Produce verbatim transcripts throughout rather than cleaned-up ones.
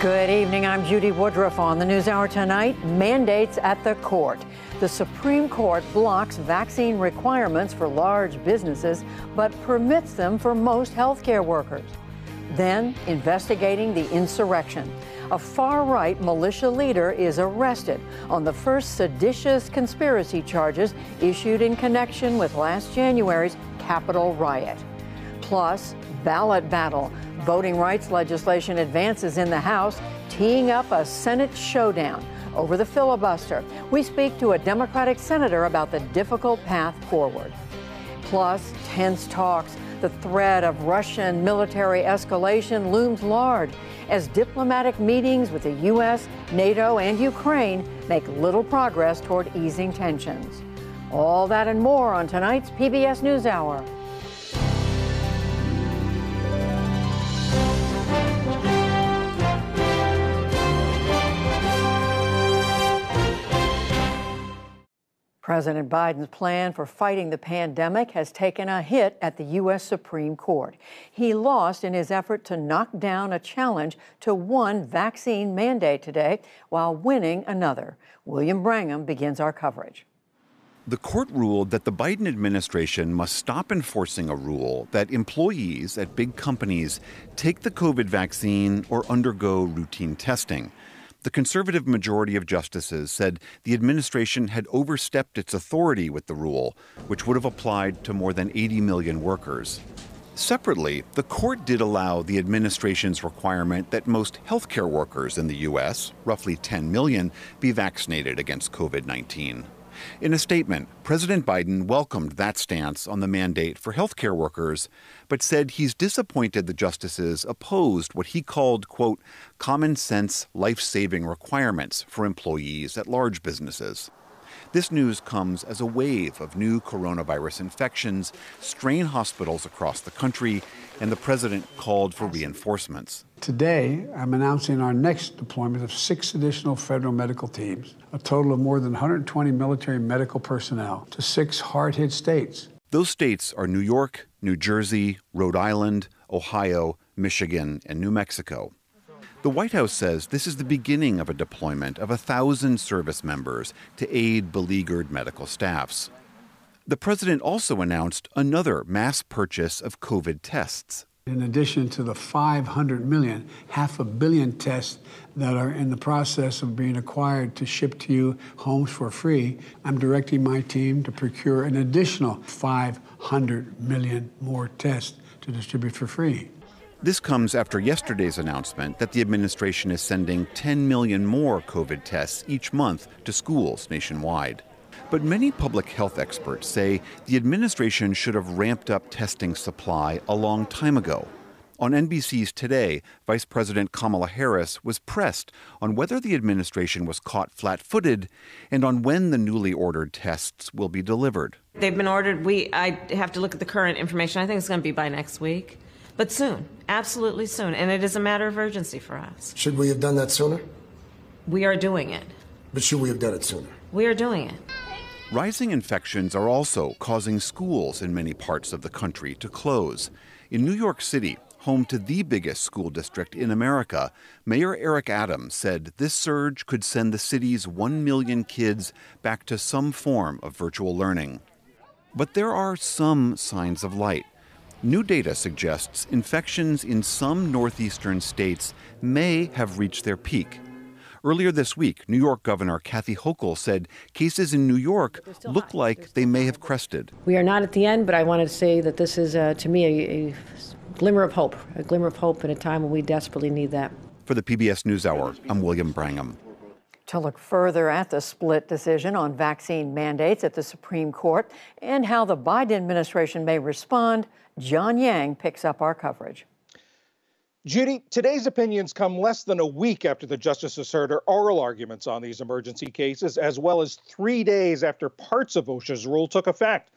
Good evening. I'm Judy Woodruff. On the NewsHour tonight, mandates at the court. The Supreme Court blocks vaccine requirements for large businesses, but permits them for most healthcare workers. Then, investigating the insurrection. A far-right militia leader is arrested on the first seditious conspiracy charges issued in connection with last January's Capitol riot. Plus, ballot battle. Voting rights legislation advances in the House, teeing up a Senate showdown over the filibuster. We speak to a Democratic senator about the difficult path forward. Plus, tense talks. The threat of Russian military escalation looms large as diplomatic meetings with the U S, NATO, and Ukraine make little progress toward easing tensions. All that and more on tonight's P B S NewsHour. President Biden's plan for fighting the pandemic has taken a hit at the U S Supreme Court. He lost in his effort to knock down a challenge to one vaccine mandate today while winning another. William Brangham begins our coverage. The court ruled that the Biden administration must stop enforcing a rule that employees at big companies take the COVID vaccine or undergo routine testing. The conservative majority of justices said the administration had overstepped its authority with the rule, which would have applied to more than eighty million workers. Separately, the court did allow the administration's requirement that most healthcare workers in the U S, roughly ten million, be vaccinated against COVID nineteen. In a statement, President Biden welcomed that stance on the mandate for healthcare workers, but said he's disappointed the justices opposed what he called, quote, common sense, life-saving requirements for employees at large businesses. This news comes as a wave of new coronavirus infections strain hospitals across the country, and the president called for reinforcements. Today, I'm announcing our next deployment of six additional federal medical teams, a total of more than one hundred twenty military medical personnel, to six hard-hit states. Those states are New York, New Jersey, Rhode Island, Ohio, Michigan, and New Mexico. The White House says this is the beginning of a deployment of a thousand service members to aid beleaguered medical staffs. The president also announced another mass purchase of COVID tests. In addition to the five hundred million, half a billion tests that are in the process of being acquired to ship to you homes for free, I'm directing my team to procure an additional five hundred million more tests to distribute for free. This comes after yesterday's announcement that the administration is sending ten million more COVID tests each month to schools nationwide. But many public health experts say the administration should have ramped up testing supply a long time ago. On N B C's Today, Vice President Kamala Harris was pressed on whether the administration was caught flat-footed and on when the newly ordered tests will be delivered. They've been ordered. We I have to look at the current information. I think it's going to be by next week. But soon, absolutely soon, and it is a matter of urgency for us. Should we have done that sooner? We are doing it. But should we have done it sooner? We are doing it. Rising infections are also causing schools in many parts of the country to close. In New York City, home to the biggest school district in America, Mayor Eric Adams said this surge could send the city's one million kids back to some form of virtual learning. But there are some signs of light. New data suggests infections in some northeastern states may have reached their peak. Earlier this week, New York Governor Kathy Hochul said cases in New York look like they may have crested. We are not at the end, but I want to say that this is, uh, to me, a, a glimmer of hope, a glimmer of hope in a time when we desperately need that. For the P B S NewsHour, I'm William Brangham. To look further at the split decision on vaccine mandates at the Supreme Court and how the Biden administration may respond, John Yang picks up our coverage. Judy, today's opinions come less than a week after the justices heard her oral arguments on these emergency cases, as well as three days after parts of OSHA's rule took effect.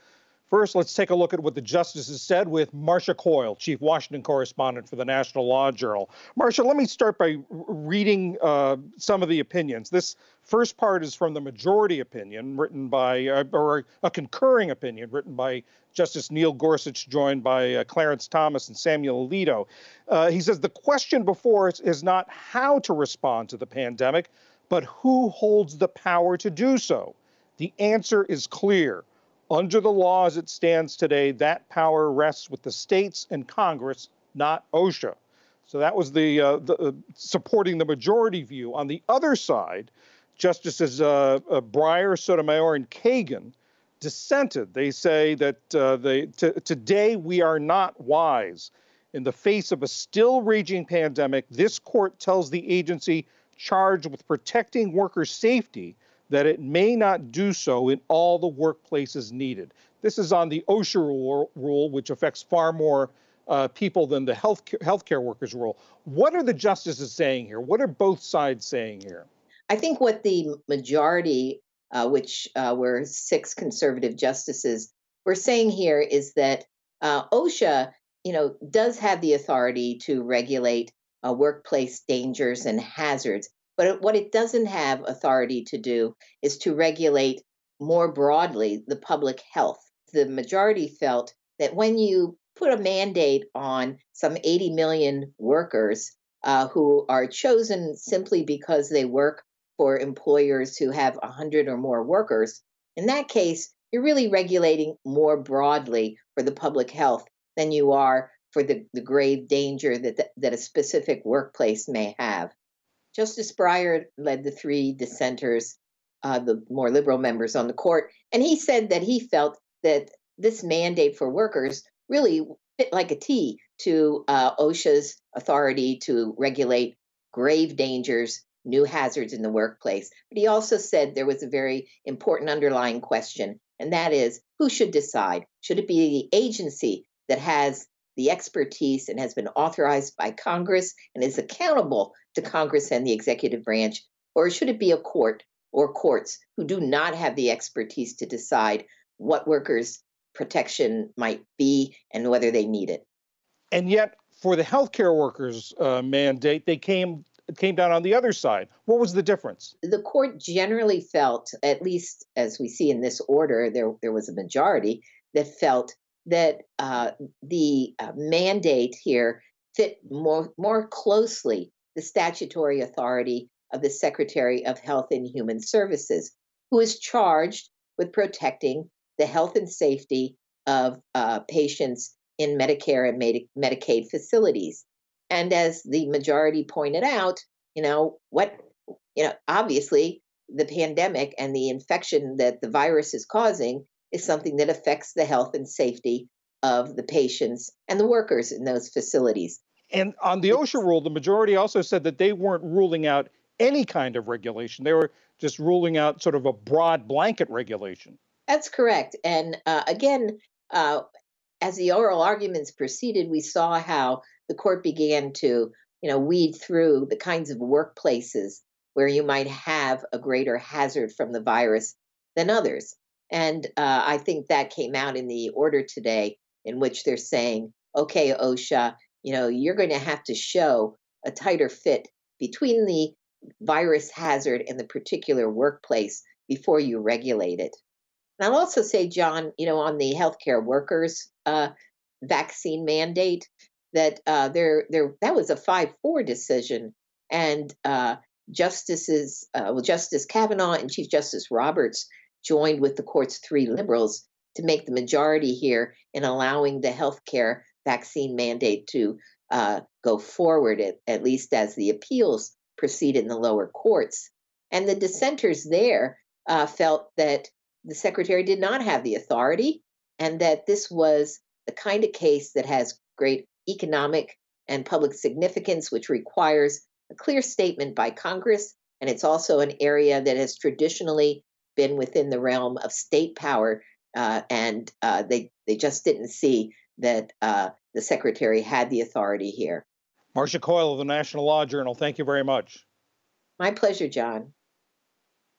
First, let's take a look at what the justices said with Marcia Coyle, chief Washington correspondent for the National Law Journal. Marcia, let me start by reading uh, some of the opinions. This first part is from the majority opinion written by, uh, or a concurring opinion written by Justice Neil Gorsuch, joined by uh, Clarence Thomas and Samuel Alito. Uh, he says the question before us is not how to respond to the pandemic, but who holds the power to do so. The answer is clear. Under the law as it stands today, that power rests with the states and Congress, not OSHA. So that was the, uh, the uh, supporting the majority view. On the other side, Justices uh, uh, Breyer, Sotomayor, and Kagan dissented. They say that uh, they, t- today we are not wise. In the face of a still raging pandemic, this court tells the agency charged with protecting workers' safety that it may not do so in all the workplaces needed. This is on the OSHA rule, rule which affects far more uh, people than the health healthcare workers rule. What are the justices saying here? What are both sides saying here? I think what the majority, uh, which uh, were six conservative justices, were saying here is that uh, OSHA, you know, does have the authority to regulate uh, workplace dangers and hazards. But what it doesn't have authority to do is to regulate more broadly the public health. The majority felt that when you put a mandate on some eighty million workers uh, who are chosen simply because they work for employers who have one hundred or more workers, in that case, you're really regulating more broadly for the public health than you are for the, the grave danger that, the, that a specific workplace may have. Justice Breyer led the three dissenters, uh, the more liberal members on the court, and he said that he felt that this mandate for workers really fit like a T to uh, OSHA's authority to regulate grave dangers, new hazards in the workplace. But he also said there was a very important underlying question, and that is, who should decide? Should it be the agency that has the expertise and has been authorized by Congress and is accountable to Congress and the executive branch, or should it be a court or courts who do not have the expertise to decide what workers' protection might be and whether they need it? And yet, for the healthcare workers uh, mandate, they came came down on the other side. What was the difference? The court generally felt, at least as we see in this order, there there was a majority that felt that uh, the uh, mandate here fit more, more closely the statutory authority of the Secretary of Health and Human Services, who is charged with protecting the health and safety of uh, patients in Medicare and Medi- Medicaid facilities. And as the majority pointed out, you know, what, you know, obviously the pandemic and the infection that the virus is causing is something that affects the health and safety of the patients and the workers in those facilities. And on the OSHA rule, the majority also said that they weren't ruling out any kind of regulation. They were just ruling out sort of a broad blanket regulation. That's correct. And uh, again, uh, as the oral arguments proceeded, we saw how the court began to, you know, weed through the kinds of workplaces where you might have a greater hazard from the virus than others. And uh, I think that came out in the order today, in which they're saying, okay, OSHA, you know, you're going to have to show a tighter fit between the virus hazard and the particular workplace before you regulate it. And I'll also say, John, you know, on the healthcare workers uh, vaccine mandate, that uh, there, there, that was a five four decision, and uh, Justices, uh, well, Justice Kavanaugh and Chief Justice Roberts joined with the court's three liberals to make the majority here in allowing the healthcare vaccine mandate to uh, go forward, at, at least as the appeals proceed in the lower courts. And the dissenters there uh, felt that the secretary did not have the authority, and that this was the kind of case that has great economic and public significance, which requires a clear statement by Congress. And it's also an area that has traditionally been within the realm of state power, uh, and uh, they, they just didn't see that uh, the secretary had the authority here. Marcia Coyle of the National Law Journal, thank you very much. My pleasure, John.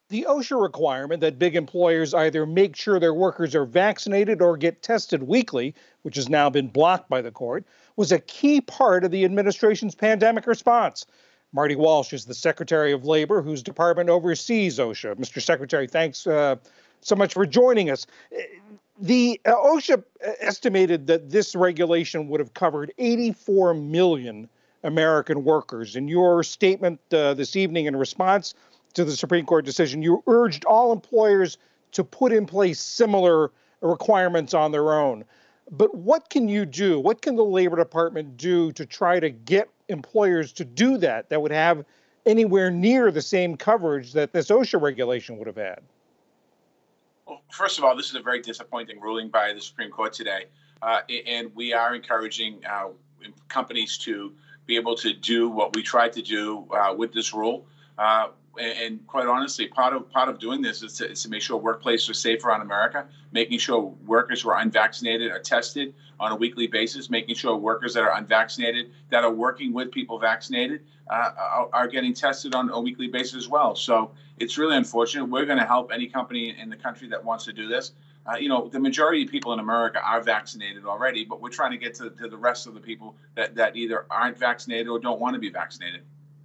The OSHA requirement that big employers either make sure their workers are vaccinated or get tested weekly, which has now been blocked by the court, was a key part of the administration's pandemic response. Marty Walsh is the Secretary of Labor, whose department oversees OSHA. Mister Secretary, thanks uh, so much for joining us. The uh, OSHA estimated that this regulation would have covered eighty-four million American workers. In your statement uh, this evening in response to the Supreme Court decision, you urged all employers to put in place similar requirements on their own. But what can you do? What can the Labor Department do to try to get employers to do that, that would have anywhere near the same coverage that this OSHA regulation would have had? Well, first of all, this is a very disappointing ruling by the Supreme Court today. Uh, and we are encouraging uh, companies to be able to do what we tried to do uh, with this rule. Uh, and, and quite honestly, part of part of doing this is to, is to make sure workplaces are safe around America, making sure workers who are unvaccinated are tested on a weekly basis, making sure workers that are unvaccinated, that are working with people vaccinated, uh, are, are getting tested on a weekly basis as well. So it's really unfortunate. We're going to help any company in the country that wants to do this. Uh, you know, the majority of people in America are vaccinated already, but we're trying to get to, to the rest of the people that, that either aren't vaccinated or don't want to be vaccinated.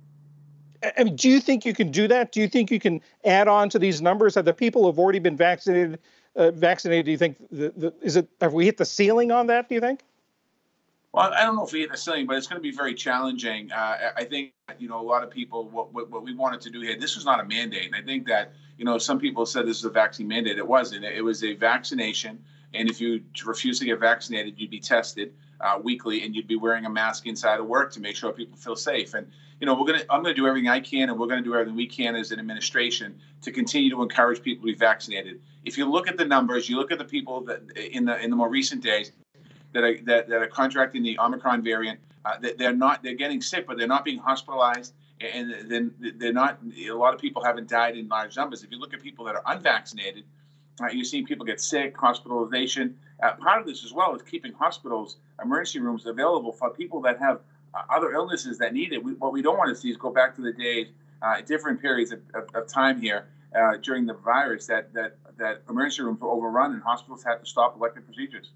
I mean, do you think you can do that? Do you think you can add on to these numbers? Have the people who've already been vaccinated, uh, vaccinated, do you think, the, the, is it, have we hit the ceiling on that, do you think? Well, I don't know if we hit the ceiling, but it's going to be very challenging. Uh, I think, you know, a lot of people, what, what, what we wanted to do here, this was not a mandate. And I think that, you know, some people said this is a vaccine mandate. It wasn't. It was a vaccination. And if you refuse to get vaccinated, you'd be tested uh, weekly, and you'd be wearing a mask inside of work to make sure people feel safe. And, you know, we're going to, I'm going to do everything I can, and we're going to do everything we can as an administration to continue to encourage people to be vaccinated. If you look at the numbers, you look at the people that in the in the more recent days that are that, that are contracting the Omicron variant, uh, they're not they're getting sick, but they're not being hospitalized, and then they're not. A lot of people haven't died in large numbers. If you look at people that are unvaccinated, uh, you're seeing people get sick, hospitalization. Uh, part of this as well is keeping hospitals, emergency rooms available for people that have uh, other illnesses that need it. We, what we don't want to see is go back to the days, uh, different periods of, of, of time here uh, during the virus that that that emergency rooms were overrun and hospitals had to stop elective procedures.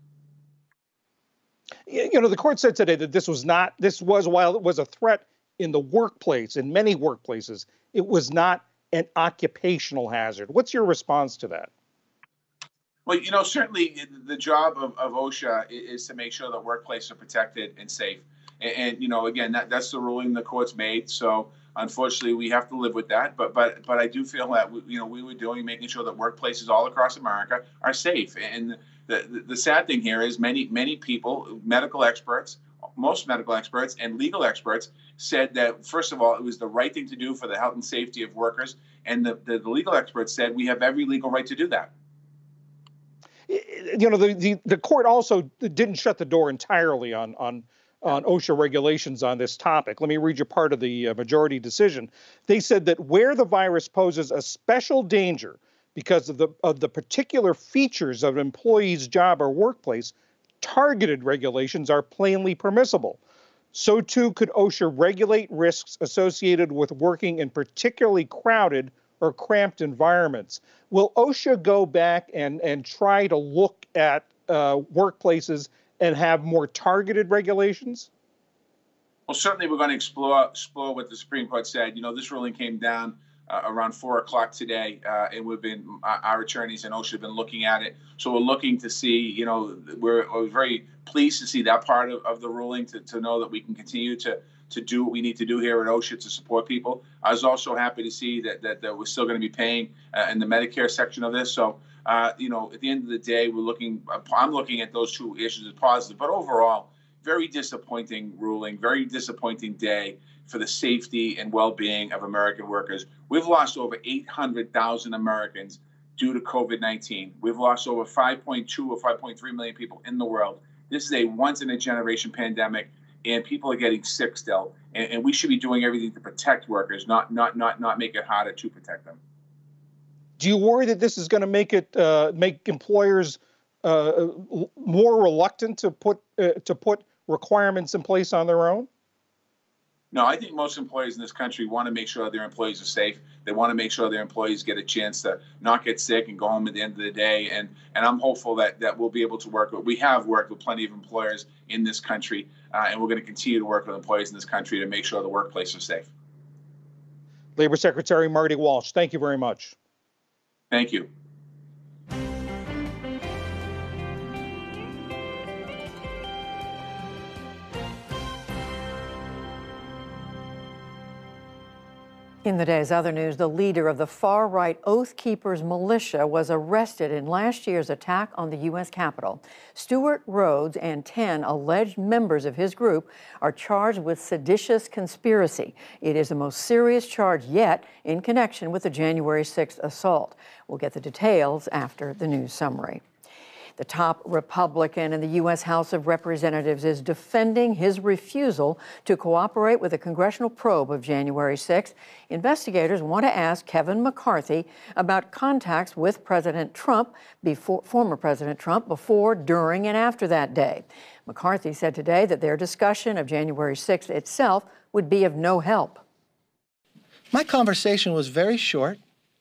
You know, the court said today that this was not, this was, while it was a threat in the workplace, in many workplaces, it was not an occupational hazard. What's your response to that? Well, you know, certainly the job of, of OSHA is to make sure that workplaces are protected and safe. And, and you know, again, that, that's the ruling the court's made. So unfortunately, we have to live with that. But but but I do feel that, we, you know, we were doing, making sure that workplaces all across America are safe. And the, the, the sad thing here is many, many people, medical experts, most medical experts and legal experts said that, first of all, it was the right thing to do for the health and safety of workers. And the, the, the legal experts said we have every legal right to do that. You know, the, the, the court also didn't shut the door entirely on, on, on OSHA regulations on this topic. Let me read you part of the uh, majority decision. They said that where the virus poses a special danger because of the of the particular features of an employee's job or workplace, targeted regulations are plainly permissible. So too could OSHA regulate risks associated with working in particularly crowded or cramped environments. Will OSHA go back and, and try to look at uh, workplaces and have more targeted regulations? Well, certainly we're going to explore explore what the Supreme Court said. You know, this ruling came down uh, around four o'clock today, uh, and we've been, uh, our attorneys and OSHA have been looking at it. So we're looking to see, you know, we're, we're very pleased to see that part of, of the ruling, to, to know that we can continue to to do what we need to do here at OSHA to support people. I was also happy to see that that, that we're still going to be paying uh, in the Medicare section of this. So, uh, you know, at the end of the day, we're looking, I'm looking at those two issues as positive. But overall, very disappointing ruling, very disappointing day for the safety and well-being of American workers. We've lost over eight hundred thousand Americans due to COVID nineteen. We've lost over five point two or five point three million people in the world. This is a once-in-a-generation pandemic, and people are getting sick still. And, and we should be doing everything to protect workers, not not not not make it harder to protect them. Do you worry that this is going to make it uh, make employers uh, more reluctant to put uh, to put requirements in place on their own? No, I think most employers in this country want to make sure their employees are safe. They want to make sure their employees get a chance to not get sick and go home at the end of the day. And and I'm hopeful that that we'll be able to work with. We have worked with plenty of employers in this country, uh, and we're going to continue to work with employees in this country to make sure the workplace is safe. Labor Secretary Marty Walsh, thank you very much. Thank you. In the day's other news, the leader of the far-right Oath Keepers militia was arrested in last year's attack on the U S Capitol. Stewart Rhodes and ten alleged members of his group are charged with seditious conspiracy. It is the most serious charge yet in connection with the January sixth assault. We'll get the details after the news summary. The top Republican in the U S House of Representatives is defending his refusal to cooperate with a congressional probe of January sixth. Investigators want to ask Kevin McCarthy about contacts with President Trump, before, former President Trump, before, during, and after that day. McCarthy said today that their discussion of January sixth itself would be of no help. My conversation was very short,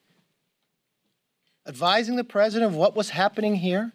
advising the president of what was happening here.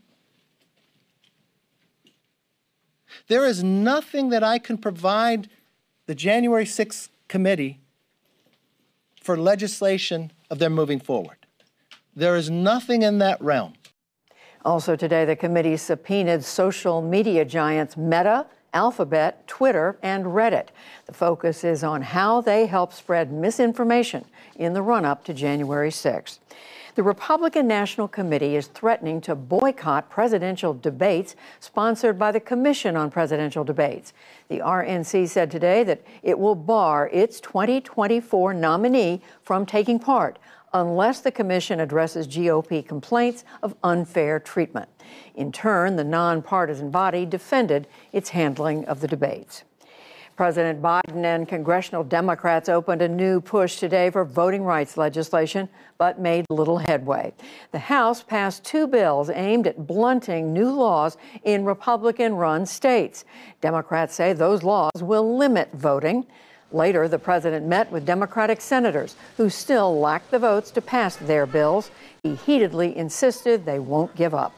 There is nothing that I can provide the January sixth committee for legislation of them moving forward. There is nothing in that realm. Also today, the committee subpoenaed social media giants Meta, Alphabet, Twitter, and Reddit. The focus is on how they help spread misinformation in the run-up to January sixth. The Republican National Committee is threatening to boycott presidential debates sponsored by the Commission on Presidential Debates. The R N C said today that it will bar its twenty twenty-four nominee from taking part unless the commission addresses G O P complaints of unfair treatment. In turn, the nonpartisan body defended its handling of the debates. President Biden and congressional Democrats opened a new push today for voting rights legislation, but made little headway. The House passed two bills aimed at blunting new laws in Republican-run states. Democrats say those laws will limit voting. Later, the president met with Democratic senators who still lack the votes to pass their bills. He heatedly insisted they won't give up.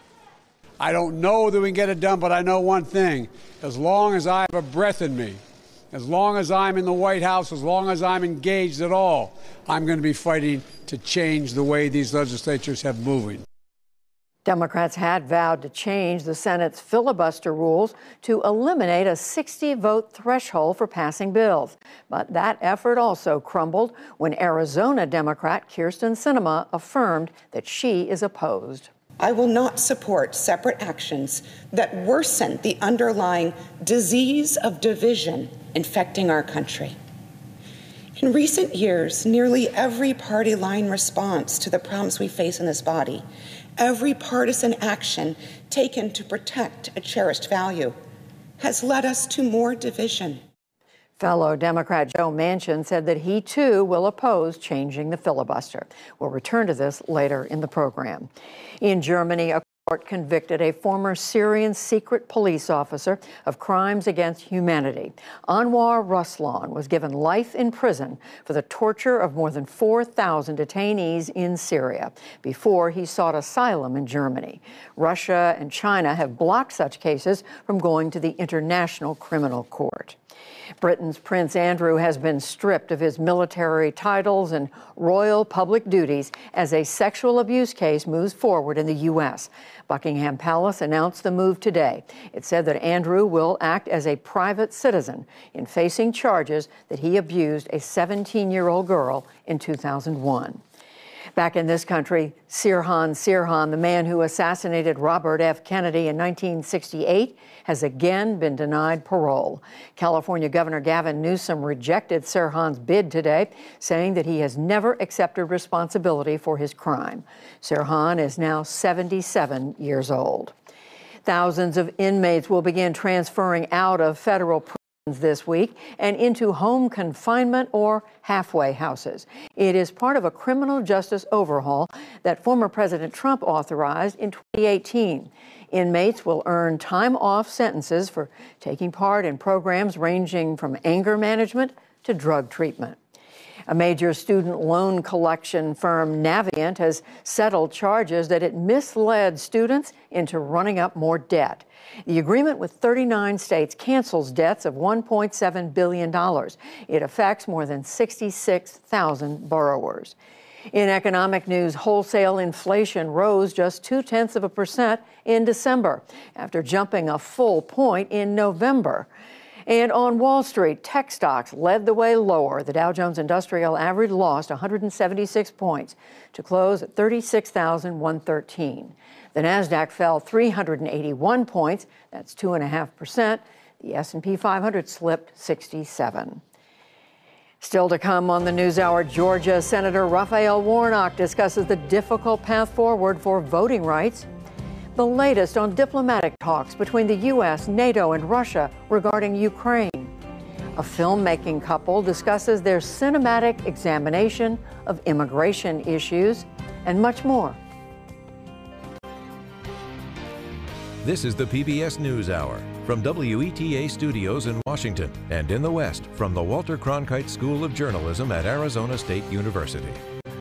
I don't know that we can get it done, but I know one thing. As long as I have a breath in me, as long as I'm in the White House, as long as I'm engaged at all, I'm going to be fighting to change the way these legislatures have moving. Democrats had vowed to change the Senate's filibuster rules to eliminate a sixty-vote threshold for passing bills. But that effort also crumbled when Arizona Democrat Kyrsten Sinema affirmed that she is opposed. I will not support separate actions that worsen the underlying disease of division infecting our country. In recent years, nearly every party line response to the problems we face in this body, every partisan action taken to protect a cherished value, has led us to more division. Fellow Democrat Joe Manchin said that he, too, will oppose changing the filibuster. We'll return to this later in the program. In Germany, a court convicted a former Syrian secret police officer of crimes against humanity. Anwar Ruslan was given life in prison for the torture of more than four thousand detainees in Syria before he sought asylum in Germany. Russia and China have blocked such cases from going to the International Criminal Court. Britain's Prince Andrew has been stripped of his military titles and royal public duties as a sexual abuse case moves forward in the U S. Buckingham Palace announced the move today. It said that Andrew will act as a private citizen in facing charges that he abused a seventeen-year-old girl in two thousand one. Back in this country, Sirhan Sirhan, the man who assassinated Robert F. Kennedy in nineteen sixty-eight, has again been denied parole. California Governor Gavin Newsom rejected Sirhan's bid today, saying that he has never accepted responsibility for his crime. Sirhan is now seventy-seven years old. Thousands of inmates will begin transferring out of federal prisons this week and into home confinement or halfway houses. It is part of a criminal justice overhaul that former President Trump authorized in twenty eighteen. Inmates will earn time-off sentences for taking part in programs ranging from anger management to drug treatment. A major student loan collection firm, Navient, has settled charges that it misled students into running up more debt. The agreement with thirty-nine states cancels debts of one point seven billion dollars. It affects more than sixty-six thousand borrowers. In economic news, wholesale inflation rose just two-tenths of a percent in December after jumping a full point in November. And on Wall Street, tech stocks led the way lower. The Dow Jones Industrial Average lost one hundred seventy-six points to close at thirty-six thousand one hundred thirteen. The Nasdaq fell three hundred eighty-one points. That's two point five percent. The S and P five hundred slipped sixty-seven. Still to come on the NewsHour, Georgia Senator Raphael Warnock discusses the difficult path forward for voting rights. The latest on diplomatic talks between the U S, NATO, and Russia regarding Ukraine. A filmmaking couple discusses their cinematic examination of immigration issues, and much more. This is the P B S NewsHour from W E T A Studios in Washington and in the West from the Walter Cronkite School of Journalism at Arizona State University.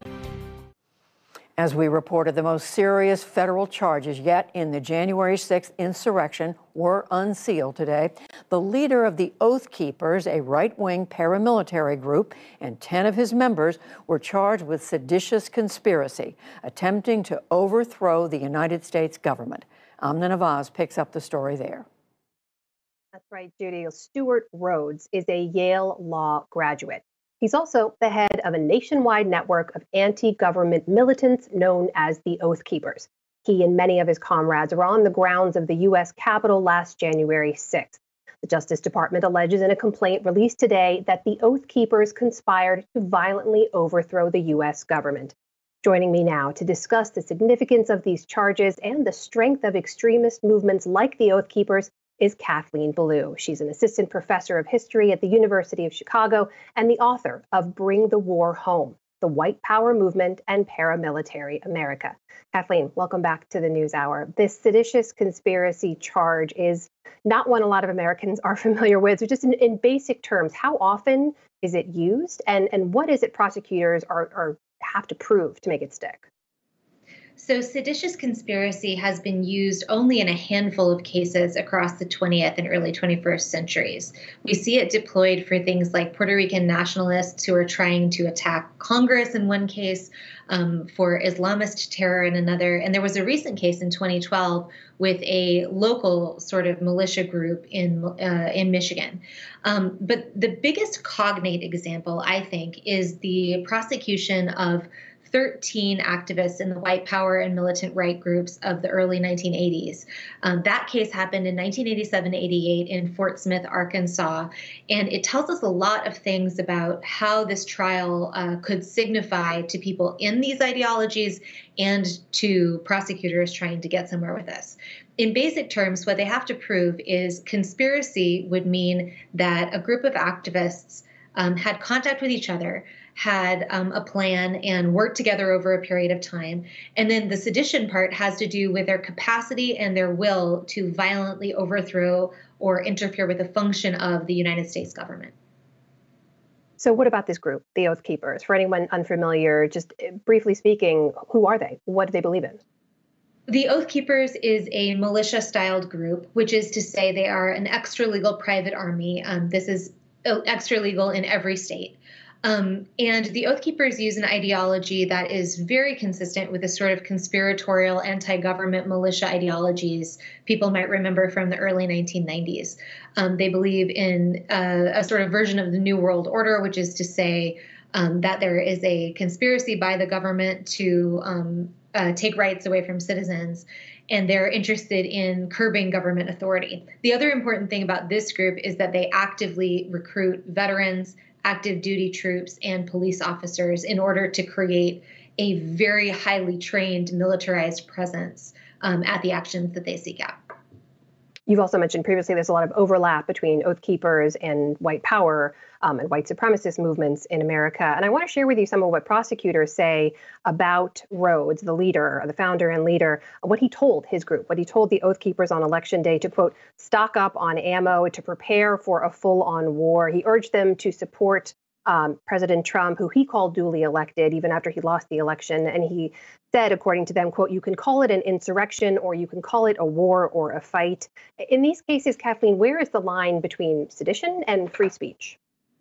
As we reported, the most serious federal charges yet in the January sixth insurrection were unsealed today. The leader of the Oath Keepers, a right-wing paramilitary group, and ten of his members were charged with seditious conspiracy, attempting to overthrow the United States government. Amna Nawaz picks up the story there. That's right, Judy. Stuart Rhodes is a Yale Law graduate. He's also the head of a nationwide network of anti-government militants known as the Oath Keepers. He and many of his comrades are on the grounds of the U S Capitol last January sixth. The Justice Department alleges in a complaint released today that the Oath Keepers conspired to violently overthrow the U S government. Joining me now to discuss the significance of these charges and the strength of extremist movements like the Oath Keepers is Kathleen Belew. She's an assistant professor of history at the University of Chicago and the author of Bring the War Home, The White Power Movement and Paramilitary America. Kathleen, welcome back to the NewsHour. This seditious conspiracy charge is not one a lot of Americans are familiar with. So just in, in basic terms, how often is it used, and, and what is it prosecutors are, are have to prove to make it stick? So seditious conspiracy has been used only in a handful of cases across the twentieth and early twenty-first centuries. We see it deployed for things like Puerto Rican nationalists who are trying to attack Congress in one case, um, for Islamist terror in another. And there was a recent case in twenty twelve with a local sort of militia group in uh, in Michigan. Um, but the biggest cognate example, I think, is the prosecution of thirteen activists in the white power and militant right groups of the early nineteen eighties. Um, that case happened in nineteen eighty-seven eighty-eight in Fort Smith, Arkansas. And it tells us a lot of things about how this trial uh, could signify to people in these ideologies and to prosecutors trying to get somewhere with this. In basic terms, what they have to prove is conspiracy would mean that a group of activists um, had contact with each other, had um, a plan, and worked together over a period of time. And then the sedition part has to do with their capacity and their will to violently overthrow or interfere with the function of the United States government. So what about this group, the Oath Keepers? For anyone unfamiliar, just briefly speaking, who are they? What do they believe in? The Oath Keepers is a militia-styled group, which is to say they are an extra-legal private army. Um, this is extra-legal in every state. Um, and the Oath Keepers use an ideology that is very consistent with the sort of conspiratorial anti-government militia ideologies people might remember from the early nineteen nineties. Um, they believe in uh, a sort of version of the New World Order, which is to say um, that there is a conspiracy by the government to um, uh, take rights away from citizens, and they're interested in curbing government authority. The other important thing about this group is that they actively recruit veterans, active duty troops, and police officers in order to create a very highly trained militarized presence um, at the actions that they seek out. You've also mentioned previously there's a lot of overlap between Oath Keepers and white power um, and white supremacist movements in America. And I want to share with you some of what prosecutors say about Rhodes, the leader, the founder and leader, what he told his group, what he told the Oath Keepers on Election Day to, quote, stock up on ammo, to prepare for a full-on war. He urged them to support Um, President Trump, who he called duly elected, even after he lost the election. And he said, according to them, quote, you can call it an insurrection or you can call it a war or a fight. In these cases, Kathleen, where is the line between sedition and free speech?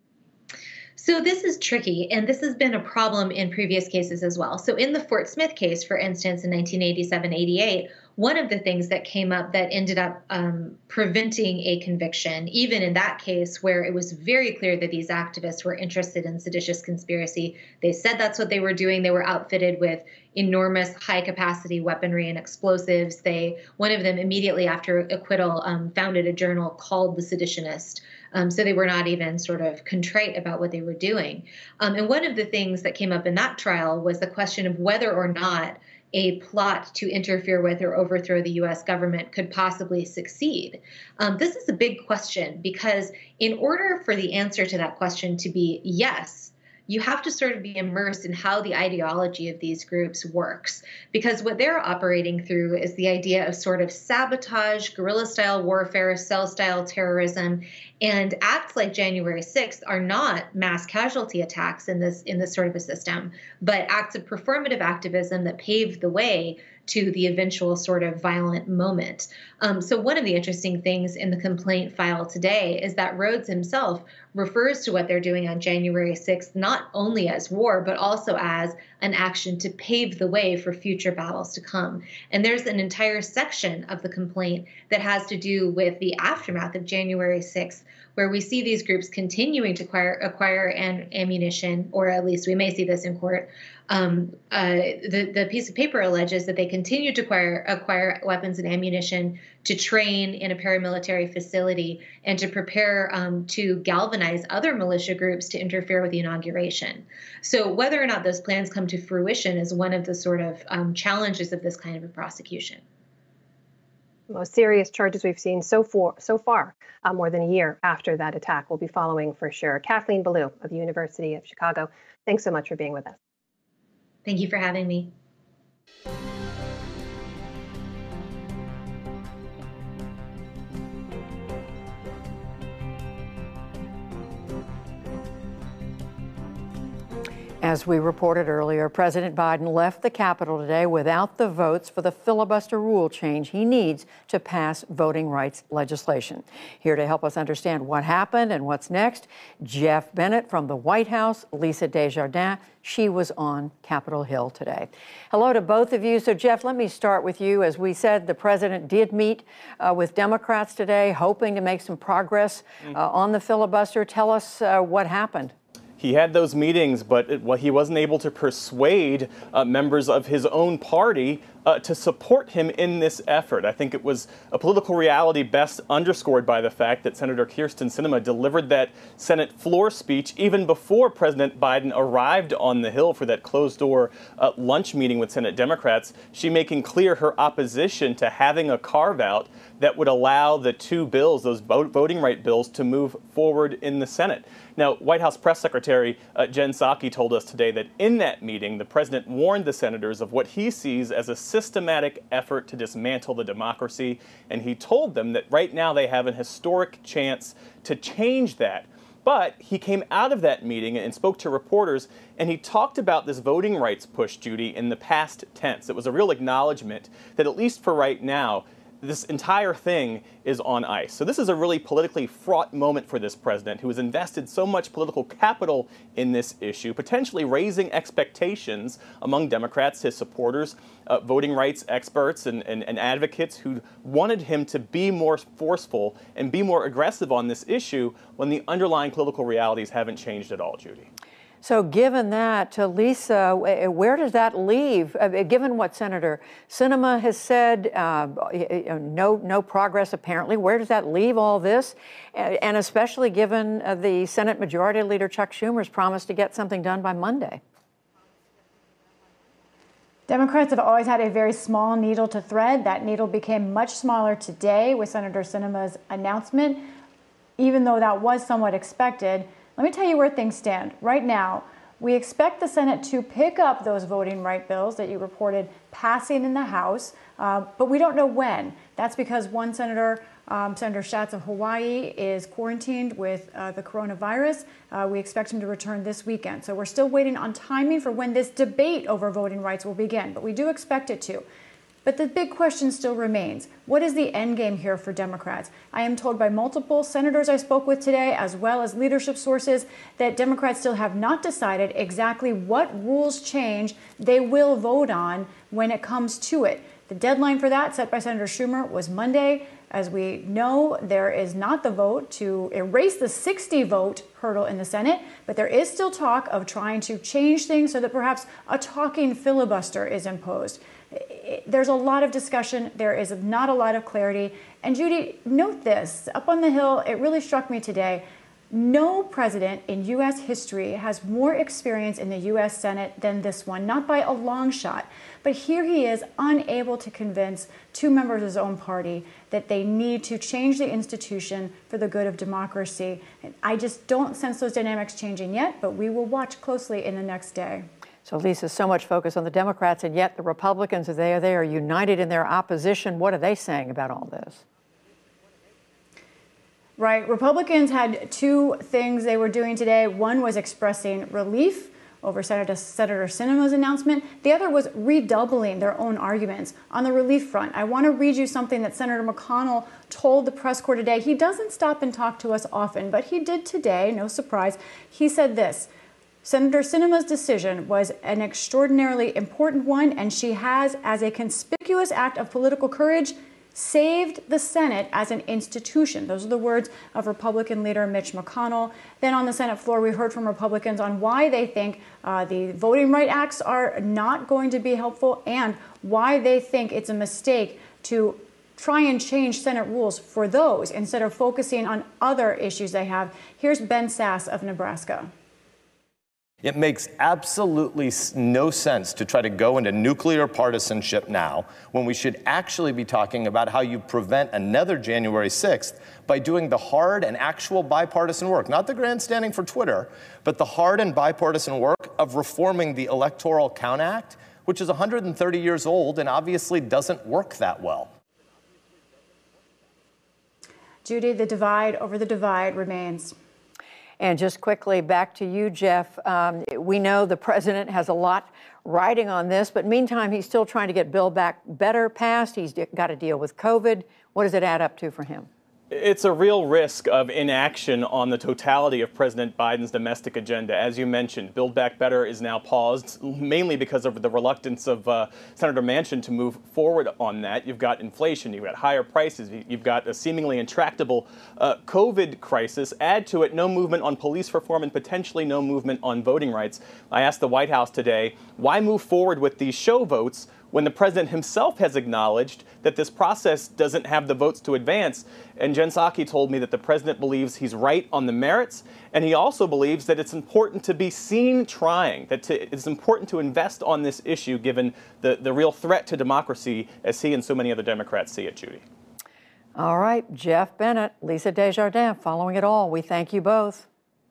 So this is tricky, and this has been a problem in previous cases as well. So in the Fort Smith case, for instance, in nineteen eighty-seven eighty-eight, one of the things that came up that ended up um, preventing a conviction, even in that case where it was very clear that these activists were interested in seditious conspiracy, they said that's what they were doing. They were outfitted with enormous high-capacity weaponry and explosives. They, one of them immediately after acquittal um, founded a journal called The Seditionist. Um, so they were not even sort of contrite about what they were doing. Um, and one of the things that came up in that trial was the question of whether or not a plot to interfere with or overthrow the U S government could possibly succeed. Um, this is a big question because in order for the answer to that question to be yes, you have to sort of be immersed in how the ideology of these groups works. Because what they're operating through is the idea of sort of sabotage, guerrilla-style warfare, cell-style terrorism, and acts like January sixth are not mass casualty attacks in this in this sort of a system, but acts of performative activism that paved the way to the eventual sort of violent moment. Um, so one of the interesting things in the complaint file today is that Rhodes himself refers to what they're doing on January sixth not only as war, but also as an action to pave the way for future battles to come. And there's an entire section of the complaint that has to do with the aftermath of January sixth, where we see these groups continuing to acquire, acquire an ammunition, or at least we may see this in court. Um, uh, the, the piece of paper alleges that they continue to acquire, acquire weapons and ammunition to train in a paramilitary facility and to prepare um, to galvanize other militia groups to interfere with the inauguration. So whether or not those plans come to fruition is one of the sort of um, challenges of this kind of a prosecution. Most serious charges we've seen so far, so far uh, more than a year after that attack. We'll be following for sure. Kathleen Belew of the University of Chicago, thanks so much for being with us. Thank you for having me. As we reported earlier, President Biden left the Capitol today without the votes for the filibuster rule change he needs to pass voting rights legislation. Here to help us understand what happened and what's next, Jeff Bennett from the White House, Lisa Desjardins. She was on Capitol Hill today. Hello to both of you. So, Jeff, let me start with you. As we said, the president did meet uh, with Democrats today, hoping to make some progress uh, on the filibuster. Tell us uh, what happened. He had those meetings, but it, well, he wasn't able to persuade uh, members of his own party uh, to support him in this effort. I think it was a political reality best underscored by the fact that Senator Kyrsten Sinema delivered that Senate floor speech even before President Biden arrived on the Hill for that closed-door uh, lunch meeting with Senate Democrats. She making clear her opposition to having a carve-out that would allow the two bills, those voting right bills, to move forward in the Senate. Now, White House Press Secretary uh, Jen Psaki told us today that in that meeting, the president warned the senators of what he sees as a systematic effort to dismantle the democracy, and he told them that right now they have an historic chance to change that. But he came out of that meeting and spoke to reporters, and he talked about this voting rights push, Judy, in the past tense. It was a real acknowledgement that, at least for right now, this entire thing is on ice. So this is a really politically fraught moment for this president who has invested so much political capital in this issue, potentially raising expectations among Democrats, his supporters, uh, voting rights experts and, and, and advocates who wanted him to be more forceful and be more aggressive on this issue when the underlying political realities haven't changed at all, Judy. So given that, uh, Lisa, where does that leave? Uh, given what Senator Sinema has said, uh, no, no progress apparently, where does that leave all this? Uh, and especially given uh, the Senate Majority Leader Chuck Schumer's promise to get something done by Monday. Democrats have always had a very small needle to thread. That needle became much smaller today with Senator Sinema's announcement, even though that was somewhat expected. Let me tell you where things stand. Right now, we expect the Senate to pick up those voting right bills that you reported passing in the House, uh, but we don't know when. That's because one senator, um, Senator Schatz of Hawaii, is quarantined with uh, the coronavirus. Uh, we expect him to return this weekend. So we're still waiting on timing for when this debate over voting rights will begin, but we do expect it to. But the big question still remains. What is the end game here for Democrats? I am told by multiple senators I spoke with today, as well as leadership sources, that Democrats still have not decided exactly what rules change they will vote on when it comes to it. The deadline for that, set by Senator Schumer, was Monday. As we know, there is not the vote to erase the sixty vote hurdle in the Senate, but there is still talk of trying to change things so that perhaps a talking filibuster is imposed. There's a lot of discussion. There is not a lot of clarity. And Judy, note this. Up on the Hill, it really struck me today. No president in U S history has more experience in the U S Senate than this one, not by a long shot. But here he is, unable to convince two members of his own party that they need to change the institution for the good of democracy. And I just don't sense those dynamics changing yet, but we will watch closely in the next day. So, Lisa, so much focus on the Democrats, and yet the Republicans, they are, they are united in their opposition. What are they saying about all this? Right. Republicans had two things they were doing today. One was expressing relief over Senator, Senator Sinema's announcement. The other was redoubling their own arguments. On the relief front, I want to read you something that Senator McConnell told the press corps today. He doesn't stop and talk to us often, but he did today, no surprise. He said this: Senator Sinema's decision was an extraordinarily important one, and she has, as a conspicuous act of political courage, saved the Senate as an institution. Those are the words of Republican leader Mitch McConnell. Then on the Senate floor, we heard from Republicans on why they think uh, the Voting Rights Acts are not going to be helpful and why they think it's a mistake to try and change Senate rules for those instead of focusing on other issues they have. Here's Ben Sasse of Nebraska. It makes absolutely no sense to try to go into nuclear partisanship now when we should actually be talking about how you prevent another January sixth by doing the hard and actual bipartisan work, not the grandstanding for Twitter, but the hard and bipartisan work of reforming the Electoral Count Act, which is one hundred thirty years old and obviously doesn't work that well. Judy, the divide over the divide remains. And just quickly back to you, Jeff. Um, we know the president has a lot riding on this, but meantime, he's still trying to get Build Back Better passed. He's got to deal with COVID. What does it add up to for him? It's a real risk of inaction on the totality of President Biden's domestic agenda. As you mentioned, Build Back Better is now paused, mainly because of the reluctance of uh, Senator Manchin to move forward on that. You've got inflation, you've got higher prices, you've got a seemingly intractable uh, COVID crisis. Add to it no movement on police reform and potentially no movement on voting rights. I asked the White House today, why move forward with these show votes when the president himself has acknowledged that this process doesn't have the votes to advance? And Jen Psaki told me that the president believes he's right on the merits, and he also believes that it's important to be seen trying, that to, it's important to invest on this issue given the, the real threat to democracy as he and so many other Democrats see it, Judy. All right, Jeff Bennett, Lisa Desjardins, following it all. We thank you both.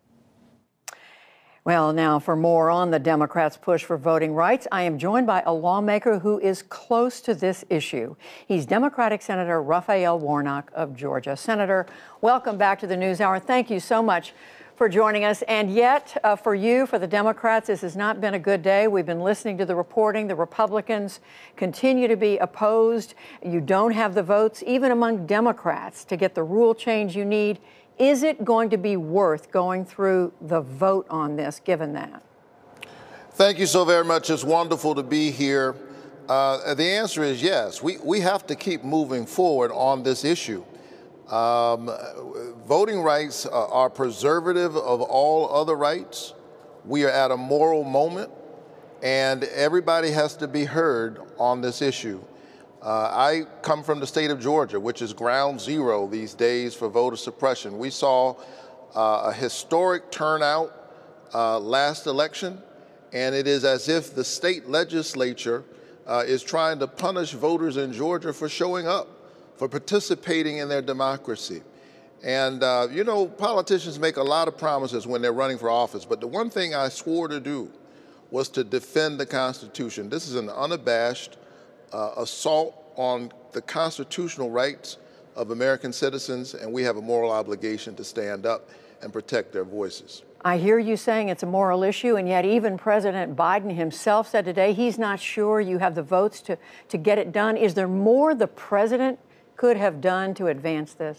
Well, now for more on the Democrats' push for voting rights, I am joined by a lawmaker who is close to this issue. He's Democratic Senator Raphael Warnock of Georgia. Senator, welcome back to the NewsHour. Thank you so much for joining us. And yet, uh, for you, for the Democrats, this has not been a good day. We've been listening to the reporting. The Republicans continue to be opposed. You don't have the votes, even among Democrats, to get the rule change you need. Is it going to be worth going through the vote on this, given that? Thank you so very much. It's wonderful to be here. Uh, the answer is yes. We, we have to keep moving forward on this issue. Um, voting rights are preservative of all other rights. We are at a moral moment, and everybody has to be heard on this issue. Uh, I come from the state of Georgia, which is ground zero these days for voter suppression. We saw uh, a historic turnout uh, last election, and it is as if the state legislature uh, is trying to punish voters in Georgia for showing up, for participating in their democracy. And, uh, you know, politicians make a lot of promises when they're running for office, but the one thing I swore to do was to defend the Constitution. This is an unabashed uh, assault on the constitutional rights of American citizens, and we have a moral obligation to stand up and protect their voices. I hear you saying it's a moral issue, and yet even President Biden himself said today he's not sure you have the votes to, to get it done. Is there more the president could have done to advance this?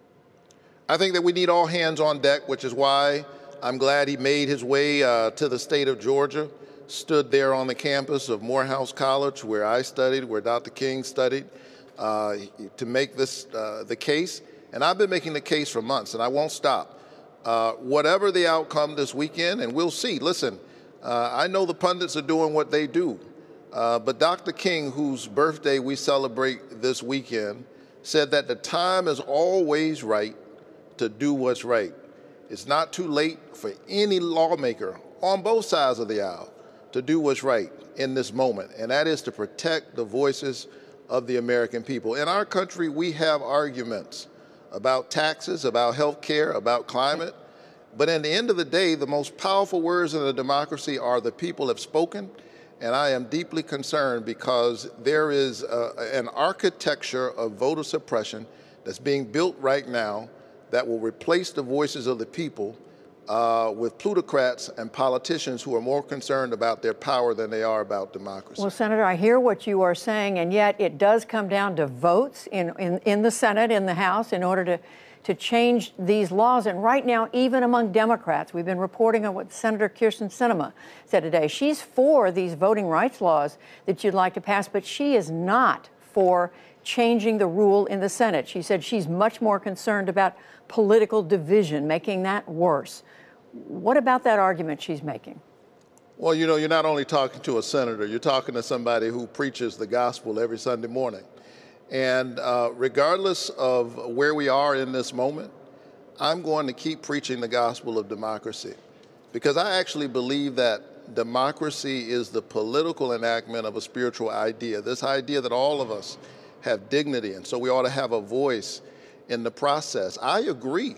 I think that we need all hands on deck, which is why I'm glad he made his way uh, to the state of Georgia, stood there on the campus of Morehouse College, where I studied, where Doctor King studied, uh, to make this uh, the case. And I've been making the case for months, and I won't stop. Uh, whatever the outcome this weekend, and we'll see. Listen, uh, I know the pundits are doing what they do, uh, but Doctor King, whose birthday we celebrate this weekend, said that the time is always right to do what's right. It's not too late for any lawmaker on both sides of the aisle to do what's right in this moment, and that is to protect the voices of the American people. In our country, we have arguments about taxes, about health care, about climate, but at the end of the day, the most powerful words in a democracy are the people have spoken, and I am deeply concerned because there is uh, an architecture of voter suppression that's being built right now that will replace the voices of the people uh, with plutocrats and politicians who are more concerned about their power than they are about democracy. Well, Senator, I hear what you are saying, and yet it does come down to votes in, in, in the Senate, in the House, in order to, to change these laws. And right now, even among Democrats, we've been reporting on what Senator Kyrsten Sinema said today. She's for these voting rights laws that you'd like to pass, but she is not for changing the rule in the Senate. She said she's much more concerned about political division, making that worse. What about that argument she's making? Well, you know, you're not only talking to a senator, you're talking to somebody who preaches the gospel every Sunday morning. And uh, regardless of where we are in this moment, I'm going to keep preaching the gospel of democracy, because I actually believe that democracy is the political enactment of a spiritual idea, this idea that all of us have dignity, and so we ought to have a voice in the process. I agree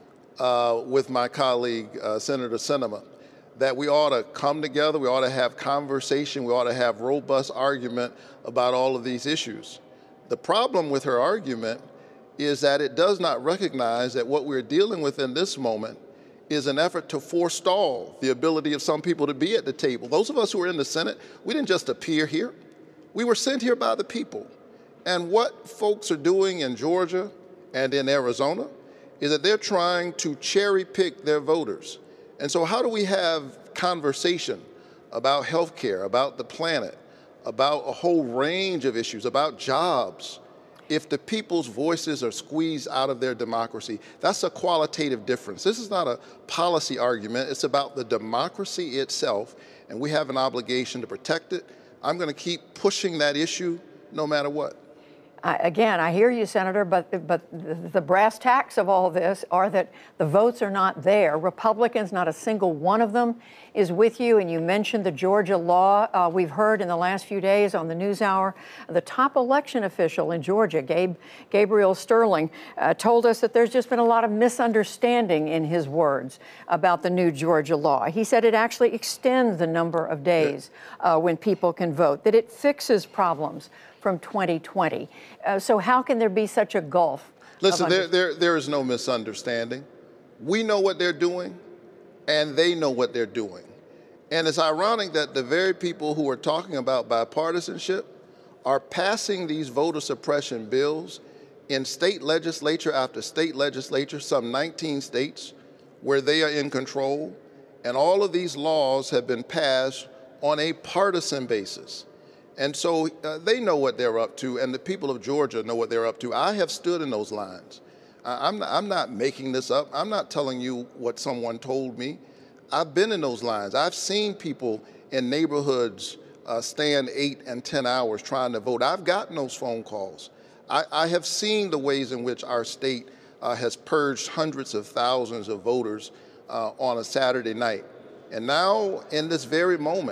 uh, with my colleague, uh, Senator Sinema, that we ought to come together, we ought to have conversation, we ought to have robust argument about all of these issues. The problem with her argument is that it does not recognize that what we're dealing with in this moment is an effort to forestall the ability of some people to be at the table. Those of us who are in the Senate, we didn't just appear here. We were sent here by the people. And what folks are doing in Georgia and in Arizona is that they're trying to cherry pick their voters. And so how do we have conversation about health care, about the planet, about a whole range of issues, about jobs, if the people's voices are squeezed out of their democracy? That's a qualitative difference. This is not a policy argument. It's about the democracy itself, and we have an obligation to protect it. I'm going to keep pushing that issue no matter what. I, again, I hear you, Senator, but, but the, the brass tacks of all this are that the votes are not there. Republicans, not a single one of them is with you. And you mentioned the Georgia law. Uh, we've heard in the last few days on the NewsHour, the top election official in Georgia, Gabe, Gabriel Sterling, uh, told us that there's just been a lot of misunderstanding, in his words, about the new Georgia law. He said it actually extends the number of days uh, when people can vote, that it fixes problems from twenty twenty. Uh, so how can there be such a gulf? Listen, there, there, there is no misunderstanding. We know what they're doing, and they know what they're doing. And it's ironic that the very people who are talking about bipartisanship are passing these voter suppression bills in state legislature after state legislature, some nineteen states, where they are in control. And all of these laws have been passed on a partisan basis. And so uh, they know what they're up to, and the people of Georgia know what they're up to. I have stood in those lines. I, I'm, not, I'm not making this up. I'm not telling you what someone told me. I've been in those lines. I've seen people in neighborhoods uh, stand eight and ten hours trying to vote. I've gotten those phone calls. I, I have seen the ways in which our state uh, has purged hundreds of thousands of voters uh, on a Saturday night. And now, in this very moment,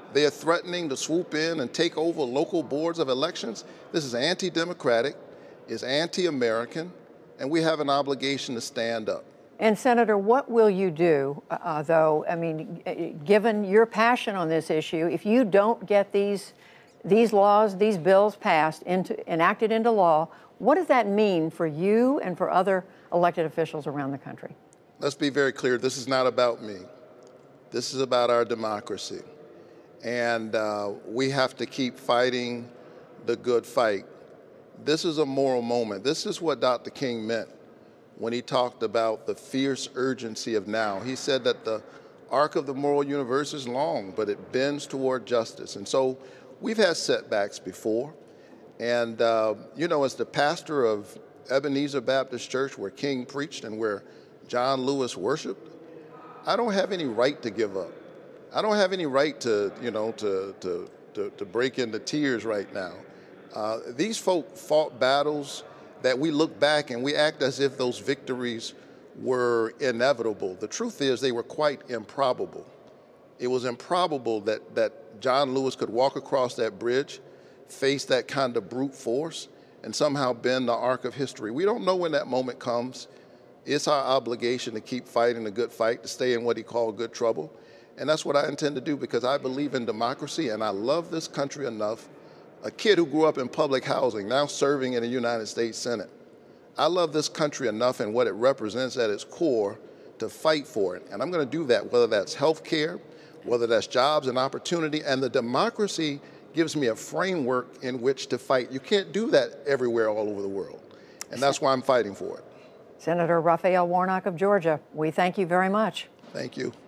They are threatening to swoop in and take over local boards of elections. This is anti-democratic, it's anti-American, and we have an obligation to stand up. And Senator, what will you do, uh, though? I mean, given your passion on this issue, if you don't get these these laws, these bills passed, into enacted into law, what does that mean for you and for other elected officials around the country? Let's be very clear. This is not about me. This is about our democracy. And uh, we have to keep fighting the good fight. This is a moral moment. This is what Doctor King meant when he talked about the fierce urgency of now. He said that the arc of the moral universe is long, but it bends toward justice. And so we've had setbacks before. And, uh, you know, as the pastor of Ebenezer Baptist Church, where King preached and where John Lewis worshiped, I don't have any right to give up. I don't have any right to, you know, to, to, to, to break into tears right now. Uh, these folk fought battles that we look back and we act as if those victories were inevitable. The truth is they were quite improbable. It was improbable that, that John Lewis could walk across that bridge, face that kind of brute force, and somehow bend the arc of history. We don't know when that moment comes. It's our obligation to keep fighting the good fight, to stay in what he called good trouble. And that's what I intend to do, because I believe in democracy and I love this country enough. A kid who grew up in public housing, now serving in the United States Senate. I love this country enough and what it represents at its core to fight for it. And I'm going to do that, whether that's health care, whether that's jobs and opportunity. And the democracy gives me a framework in which to fight. You can't do that everywhere all over the world. And that's why I'm fighting for it. Senator Raphael Warnock of Georgia, we thank you very much. Thank you.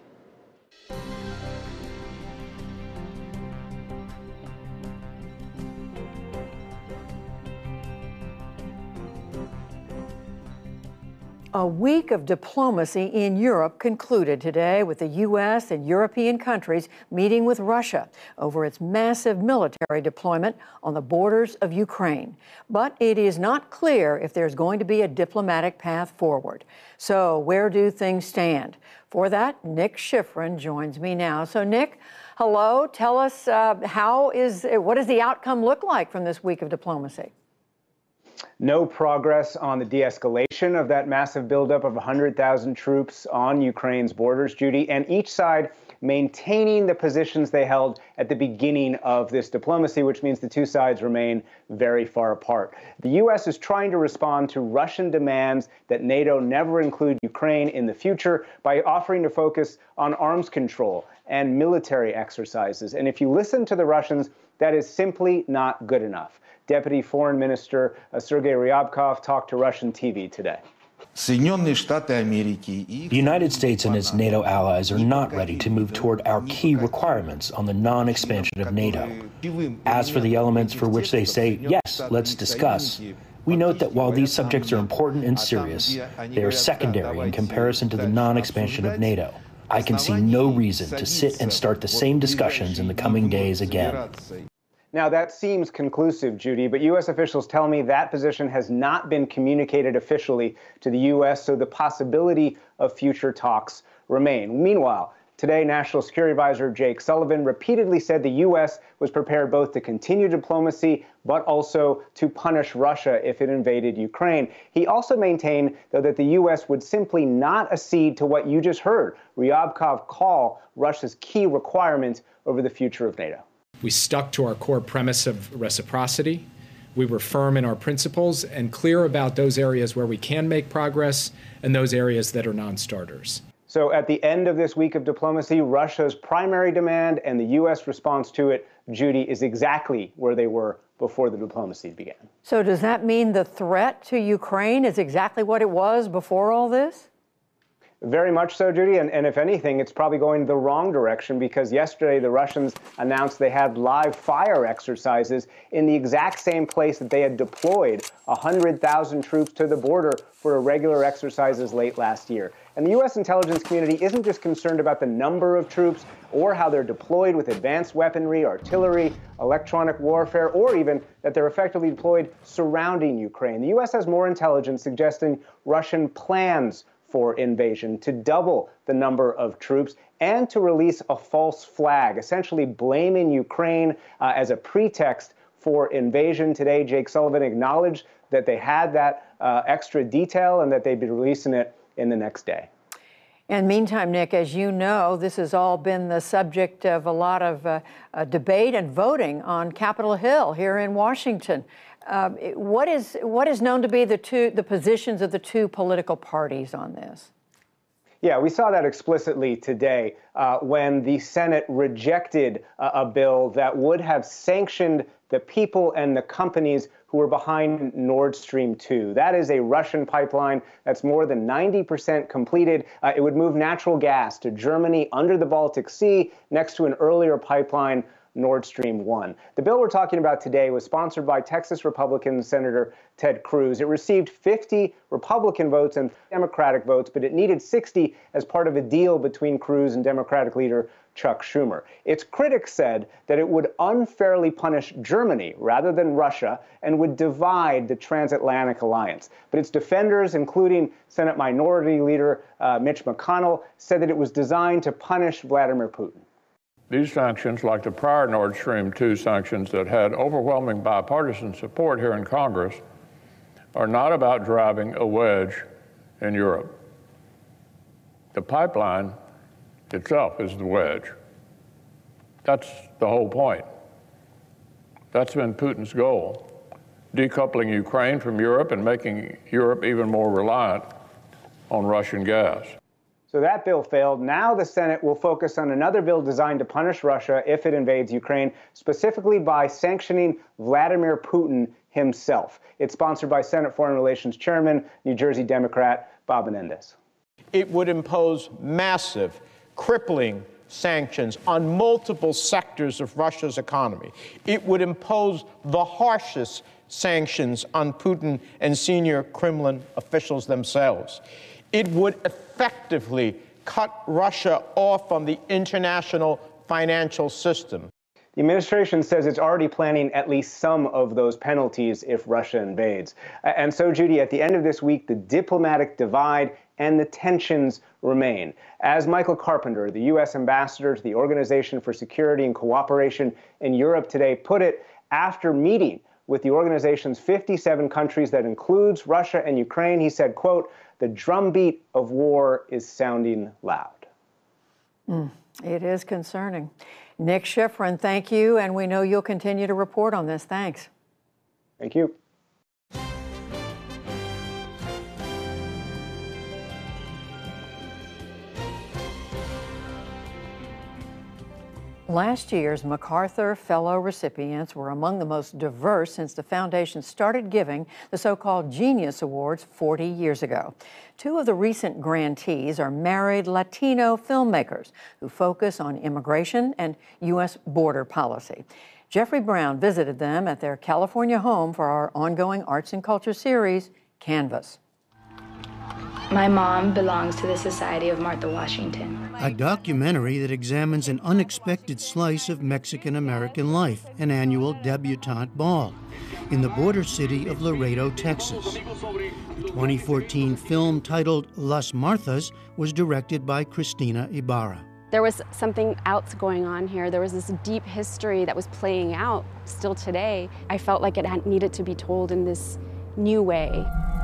A week of diplomacy in Europe concluded today with the U S and European countries meeting with Russia over its massive military deployment on the borders of Ukraine. But it is not clear if there's going to be a diplomatic path forward. So where do things stand? For that, Nick Schifrin joins me now. So Nick, hello. Tell us uh, how is what does the outcome look like from this week of diplomacy? No progress on the de-escalation of that massive buildup of one hundred thousand troops on Ukraine's borders, Judy, and each side maintaining the positions they held at the beginning of this diplomacy, which means the two sides remain very far apart. The U S is trying to respond to Russian demands that NATO never include Ukraine in the future by offering to focus on arms control and military exercises. And if you listen to the Russians, that is simply not good enough. Deputy Foreign Minister uh, Sergei Ryabkov talked to Russian T V today. The United States and its NATO allies are not ready to move toward our key requirements on the non-expansion of NATO. As for the elements for which they say, yes, let's discuss, we note that while these subjects are important and serious, they are secondary in comparison to the non-expansion of NATO. I can see no reason to sit and start the same discussions in the coming days again. Now, that seems conclusive, Judy, but U S officials tell me that position has not been communicated officially to the U S, so the possibility of future talks remain. Meanwhile, today, National Security Advisor Jake Sullivan repeatedly said the U S was prepared both to continue diplomacy, but also to punish Russia if it invaded Ukraine. He also maintained, though, that the U S would simply not accede to what you just heard Ryabkov call Russia's key requirements over the future of NATO. We stuck to our core premise of reciprocity. We were firm in our principles and clear about those areas where we can make progress and those areas that are non-starters. So at the end of this week of diplomacy, Russia's primary demand and the U S response to it, Judy, is exactly where they were before the diplomacy began. So does that mean the threat to Ukraine is exactly what it was before all this? Very much so, Judy, and, and if anything, it's probably going the wrong direction, because yesterday the Russians announced they had live fire exercises in the exact same place that they had deployed one hundred thousand troops to the border for irregular exercises late last year. And the U S intelligence community isn't just concerned about the number of troops or how they're deployed with advanced weaponry, artillery, electronic warfare, or even that they're effectively deployed surrounding Ukraine. The U S has more intelligence suggesting Russian plans for invasion, to double the number of troops, and to release a false flag, essentially blaming Ukraine uh, as a pretext for invasion. Today, Jake Sullivan acknowledged that they had that uh, extra detail and that they'd be releasing it in the next day. And meantime, Nick, as you know, this has all been the subject of a lot of uh, uh, debate and voting on Capitol Hill here in Washington. Uh, what is what is known to be the two the positions of the two political parties on this? Yeah, we saw that explicitly today uh, when the Senate rejected uh, a bill that would have sanctioned the people and the companies who were behind Nord Stream two. That is a Russian pipeline that's more than ninety percent completed. Uh, it would move natural gas to Germany under the Baltic Sea next to an earlier pipeline, Nord Stream one. The bill we're talking about today was sponsored by Texas Republican Senator Ted Cruz. It received fifty Republican votes and Democratic votes, but it needed sixty as part of a deal between Cruz and Democratic leader Chuck Schumer. Its critics said that it would unfairly punish Germany rather than Russia and would divide the transatlantic alliance. But its defenders, including Senate Minority Leader uh, Mitch McConnell, said that it was designed to punish Vladimir Putin. These sanctions, like the prior Nord Stream two sanctions that had overwhelming bipartisan support here in Congress, are not about driving a wedge in Europe. The pipeline itself is the wedge. That's the whole point. That's been Putin's goal, decoupling Ukraine from Europe and making Europe even more reliant on Russian gas. So that bill failed. Now the Senate will focus on another bill designed to punish Russia if it invades Ukraine, specifically by sanctioning Vladimir Putin himself. It's sponsored by Senate Foreign Relations Chairman, New Jersey Democrat Bob Menendez. It would impose massive, crippling sanctions on multiple sectors of Russia's economy. It would impose the harshest sanctions on Putin and senior Kremlin officials themselves. It would effectively cut Russia off from the international financial system. The administration says it's already planning at least some of those penalties if Russia invades. And so, Judy, at the end of this week, the diplomatic divide and the tensions remain. As Michael Carpenter, the U S ambassador to the Organization for Security and Cooperation in Europe today, put it, after meeting with the organization's fifty-seven countries that includes Russia and Ukraine, he said, quote, "The drumbeat of war is sounding loud." Mm, it is concerning. Nick Schifrin, thank you, and we know you'll continue to report on this. Thanks. Thank you. Last year's MacArthur Fellow recipients were among the most diverse since the foundation started giving the so-called Genius Awards forty years ago. Two of the recent grantees are married Latino filmmakers who focus on immigration and U S border policy. Jeffrey Brown visited them at their California home for our ongoing arts and culture series, Canvas. My mom belongs to the Society of Martha Washington. A documentary that examines an unexpected slice of Mexican-American life, an annual debutante ball, in the border city of Laredo, Texas. The twenty fourteen film titled Las Marthas was directed by Cristina Ibarra. There was something else going on here. There was this deep history that was playing out still today. I felt like it had needed to be told in this new way.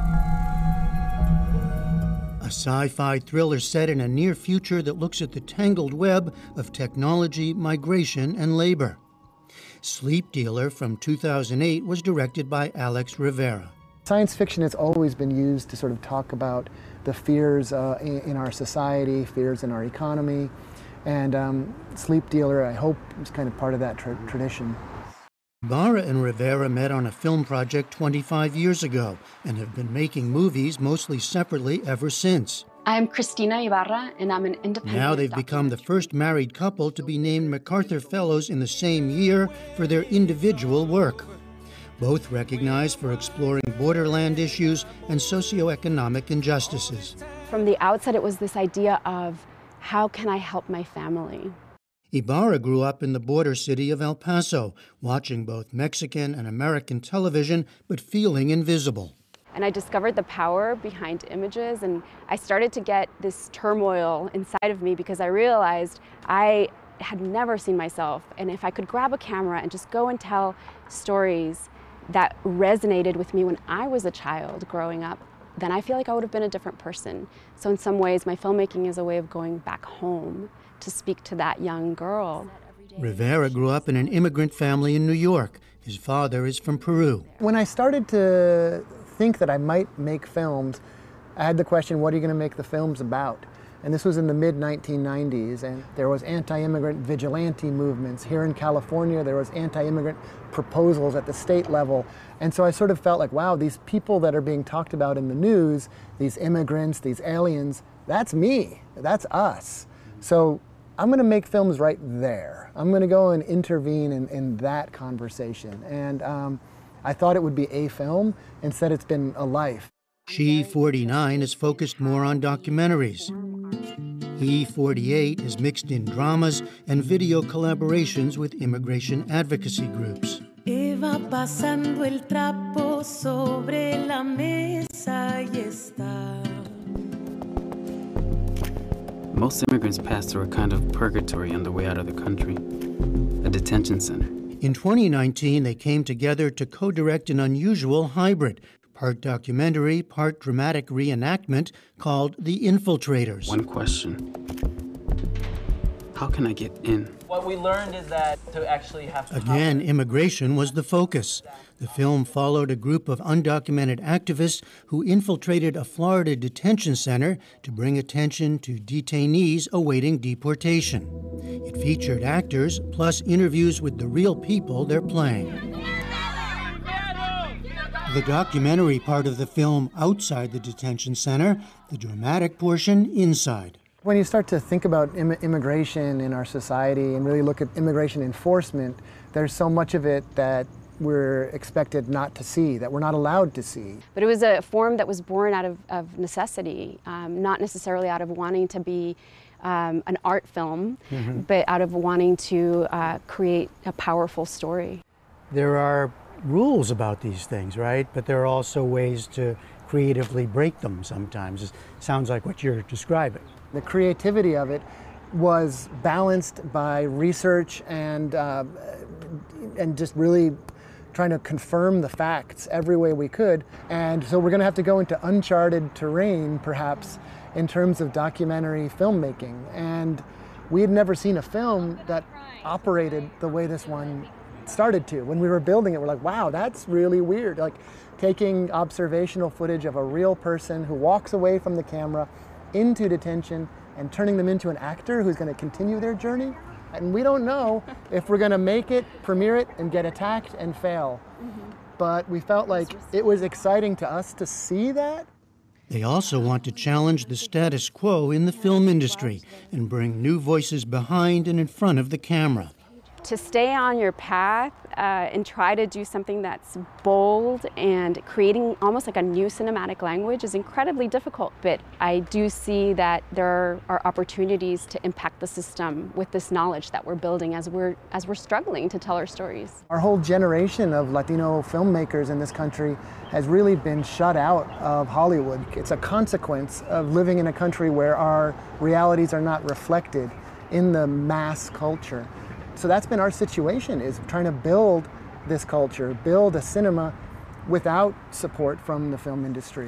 A sci-fi thriller set in a near future that looks at the tangled web of technology, migration, and labor. Sleep Dealer from two thousand eight was directed by Alex Rivera. Science fiction has always been used to sort of talk about the fears uh, in, in our society, fears in our economy, and um, Sleep Dealer, I hope, is kind of part of that tra tradition. Ibarra and Rivera met on a film project twenty-five years ago and have been making movies mostly separately ever since. I'm Cristina Ibarra, and I'm an independent Now they've become the first married couple to be named MacArthur Fellows in the same year for their individual work. Both recognized for exploring borderland issues and socioeconomic injustices. From the outset, it was this idea of, how can I help my family? Ibarra grew up in the border city of El Paso, watching both Mexican and American television, but feeling invisible. and I discovered the power behind images, and I started to get this turmoil inside of me because I realized I had never seen myself, and if I could grab a camera and just go and tell stories that resonated with me when I was a child growing up, then I feel like I would have been a different person. So in some ways, my filmmaking is a way of going back home to speak to that young girl. Rivera grew up in an immigrant family in New York. His father is from Peru. When I started to think that I might make films, I had the question, what are you going to make the films about? And this was in the mid nineteen nineties, and there was anti-immigrant vigilante movements. Here in California, there was anti-immigrant proposals at the state level. And so I sort of felt like, wow, these people that are being talked about in the news, these immigrants, these aliens, that's me, that's us. So I'm going to make films right there. I'm going to go and intervene in, in that conversation. And um, I thought it would be a film. Instead, it's been a life. She forty-nine is focused more on documentaries. He forty-eight is mixed in dramas and video collaborations with immigration advocacy groups. Eva pasando el trapo sobre la mesa y está. Most immigrants pass through a kind of purgatory on the way out of the country, a detention center. In twenty nineteen, they came together to co-direct an unusual hybrid, part documentary, part dramatic reenactment called The Infiltrators. One question. How can I get in? What we learned is that to actually have to... Again, immigration was the focus. The film followed a group of undocumented activists who infiltrated a Florida detention center to bring attention to detainees awaiting deportation. It featured actors, plus interviews with the real people they're playing. The documentary part of the film outside the detention center, the dramatic portion inside. When you start to think about Im immigration in our society and really look at immigration enforcement, there's so much of it that we're expected not to see, that we're not allowed to see. But it was a form that was born out of, of necessity, um, not necessarily out of wanting to be um, an art film, mm-hmm. but out of wanting to uh, create a powerful story. There are rules about these things, right? But there are also ways to creatively break them sometimes. It sounds like what you're describing. The creativity of it was balanced by research and, uh, and just really trying to confirm the facts every way we could. And so we're going to have to go into uncharted terrain, perhaps, in terms of documentary filmmaking. And we had never seen a film that operated the way this one started to. When we were building it, we're like, wow, that's really weird. Like taking observational footage of a real person who walks away from the camera into detention and turning them into an actor who's going to continue their journey. And we don't know if we're going to make it, premiere it, and get attacked and fail. Mm-hmm. But we felt like it was exciting to us to see that. They also want to challenge the status quo in the film industry and bring new voices behind and in front of the camera. To stay on your path uh, and try to do something that's bold and creating almost like a new cinematic language is incredibly difficult. But I do see that there are opportunities to impact the system with this knowledge that we're building as we're, as we're struggling to tell our stories. Our whole generation of Latino filmmakers in this country has really been shut out of Hollywood. It's a consequence of living in a country where our realities are not reflected in the mass culture. So that's been our situation, is trying to build this culture, build a cinema without support from the film industry.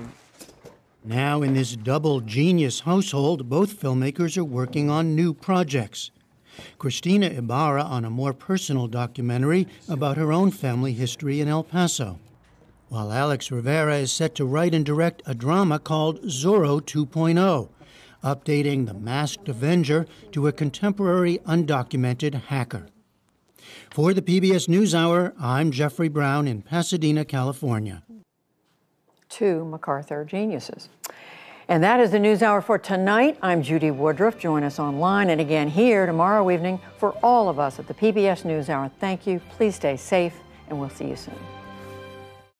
Now in this double genius household, both filmmakers are working on new projects. Cristina Ibarra on a more personal documentary about her own family history in El Paso, while Alex Rivera is set to write and direct a drama called Zorro two point oh. Updating the masked Avenger to a contemporary undocumented hacker. For the P B S NewsHour, I'm Jeffrey Brown in Pasadena, California. Two MacArthur geniuses. And that is the NewsHour for tonight. I'm Judy Woodruff. Join us online and again here tomorrow evening. For all of us at the P B S NewsHour, thank you. Please stay safe, and we'll see you soon.